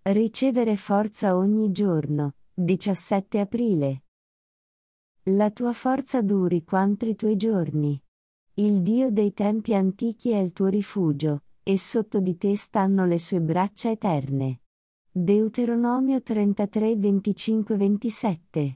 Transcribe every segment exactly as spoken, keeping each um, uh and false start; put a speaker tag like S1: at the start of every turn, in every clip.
S1: Ricevere forza ogni giorno, diciassette aprile. La tua forza duri quanto i tuoi giorni. Il Dio dei tempi antichi è il tuo rifugio, e sotto di te stanno le sue braccia eterne. Deuteronomio trentatré venticinque ventisette.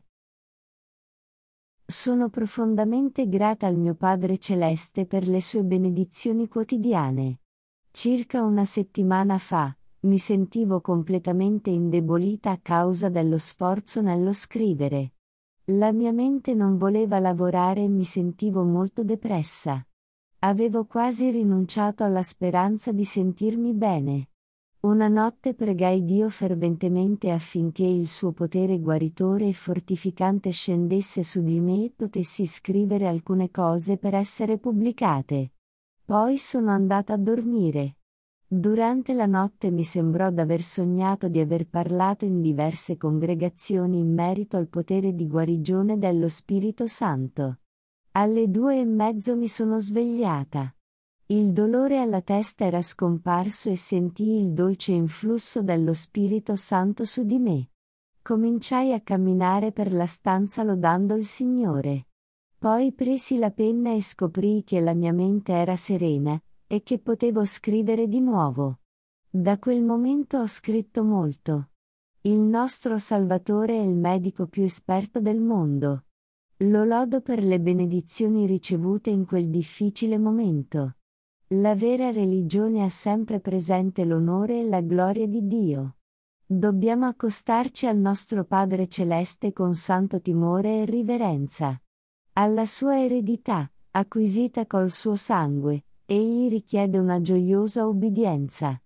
S1: Sono profondamente grata al mio Padre Celeste per le sue benedizioni quotidiane. Circa una settimana fa, mi sentivo completamente indebolita a causa dello sforzo nello scrivere. La mia mente non voleva lavorare e mi sentivo molto depressa. Avevo quasi rinunciato alla speranza di sentirmi bene. Una notte pregai Dio ferventemente affinché il suo potere guaritore e fortificante scendesse su di me e potessi scrivere alcune cose per essere pubblicate. Poi sono andata a dormire. Durante la notte mi sembrò d'aver sognato di aver parlato in diverse congregazioni in merito al potere di guarigione dello Spirito Santo. Alle due e mezzo mi sono svegliata. Il dolore alla testa era scomparso e sentii il dolce influsso dello Spirito Santo su di me. Cominciai a camminare per la stanza lodando il Signore. Poi presi la penna e scoprii che la mia mente era serena, e che potevo scrivere di nuovo. Da quel momento ho scritto molto. Il nostro Salvatore è il medico più esperto del mondo. Lo lodo per le benedizioni ricevute in quel difficile momento. La vera religione ha sempre presente l'onore e la gloria di Dio. Dobbiamo accostarci al nostro Padre Celeste con santo timore e riverenza. Alla sua eredità, acquisita col suo sangue, egli richiede una gioiosa obbedienza.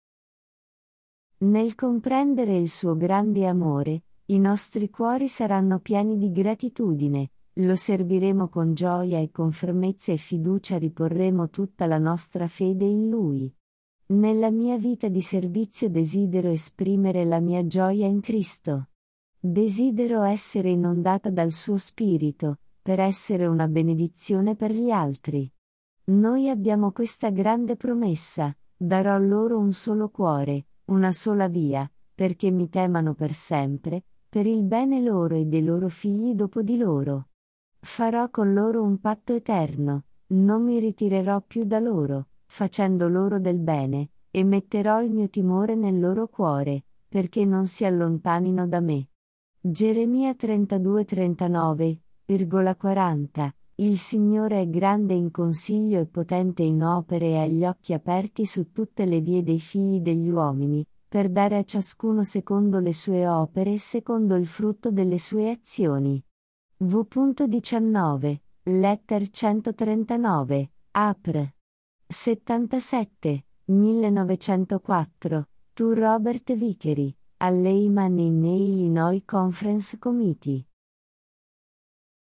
S1: Nel comprendere il suo grande amore, i nostri cuori saranno pieni di gratitudine, lo serviremo con gioia e con fermezza e fiducia riporremo tutta la nostra fede in Lui. Nella mia vita di servizio desidero esprimere la mia gioia in Cristo. Desidero essere inondata dal suo Spirito, per essere una benedizione per gli altri. Noi abbiamo questa grande promessa: darò loro un solo cuore, una sola via, perché mi temano per sempre, per il bene loro e dei loro figli dopo di loro. Farò con loro un patto eterno, non mi ritirerò più da loro, facendo loro del bene, e metterò il mio timore nel loro cuore, perché non si allontanino da me. Geremia trentadue trentanove, quaranta. Il Signore è grande in consiglio e potente in opere e ha gli occhi aperti su tutte le vie dei figli degli uomini, per dare a ciascuno secondo le sue opere e secondo il frutto delle sue azioni. V diciannove, letter centotrentanove, apr. settantasette, millenovecentoquattro, to Robert Vickery, all'Eyman in Illinois Conference Committee.